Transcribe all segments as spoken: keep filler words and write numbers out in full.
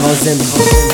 کاظمی.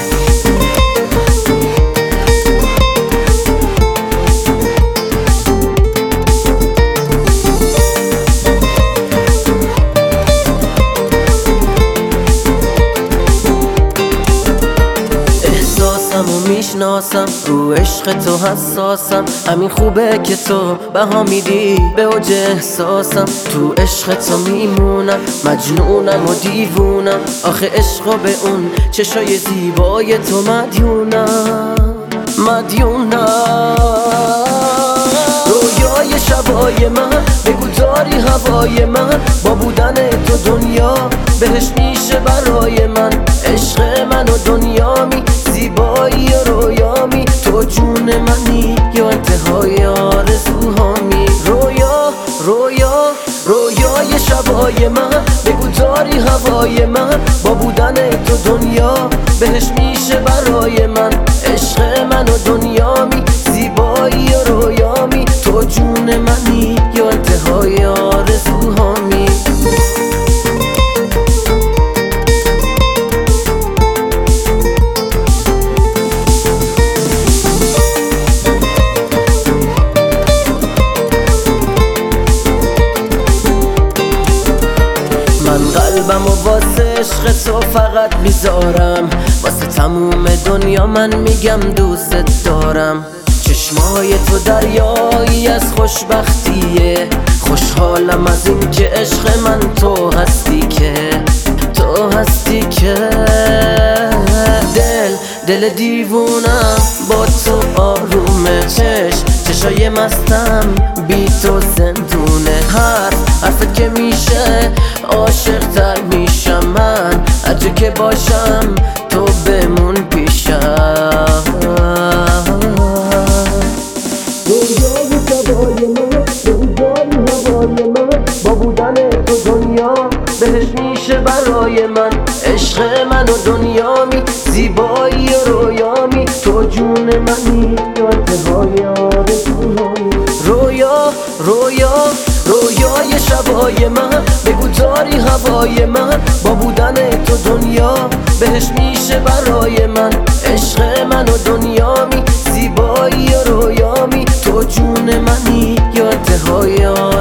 و میشناسم رو عشق تو حساسم، همین خوبه که تو بها میدی به اوج احساسم. تو عشق تو میمونم، مجنونم و دیوونم، آخه عشق به اون چشای زیبای تو مدیونم مدیونم. رویای شبای من بگو داری هوای من، با بودن تو دنیا بهش میشه برای من. عشق من و دنیامی، زیبایی و رویامی، تو جون منی یا انتهای آرزوهامی. رویا رویا رویای شبای من بگو داری هوای من، با بودن تو دنیا بهش میشه برای من. عشق من و دنیامی، زیبایی و رویامی، تو جون منی یا انتهای آرزوهامی. قلبم و واسه عشق تو فقط میذارم، واسه تموم دنیا من میگم دوست دارم. چشمای تو دریایی از خوشبختیه، خوشحالم از این که عشق من تو هستی که تو هستی که دل دل دیوونم با تو آرومه. چش چشای مستم بی تو زندونه، هر حرفت که میشه عاشق تر میشم من، هرجا که باشم تو بمون پیشم. رویای شبای من رویای هوای من، با بودن تو دنیا بهش میشه برای من. عشق من و دنیامی، زیبایی و رویامی، تو جون منی یا انتهای آرزوهامی. رویا رویا رویای شبای من بگو داری هوای من، با بودن تو دنیا بهش میشه برای من. عشق من و دنیامی، زیبایی و رویامی، تو جون منی یا انتهای